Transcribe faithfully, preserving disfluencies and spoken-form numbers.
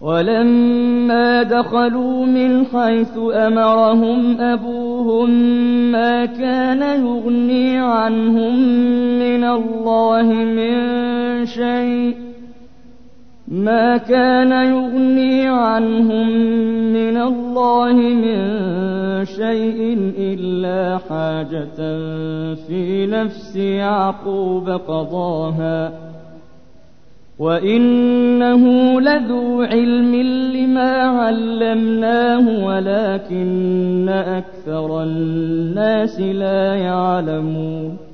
ولما دخلوا من حيث أمرهم أبوهم ما كان يغني عنهم من الله من شيء ما كان يغني عنهم من الله من شيء إلا حاجة في نفس يعقوب قضاها وإنه لذو علم لما علمناه ولكن أكثر الناس لا يعلمون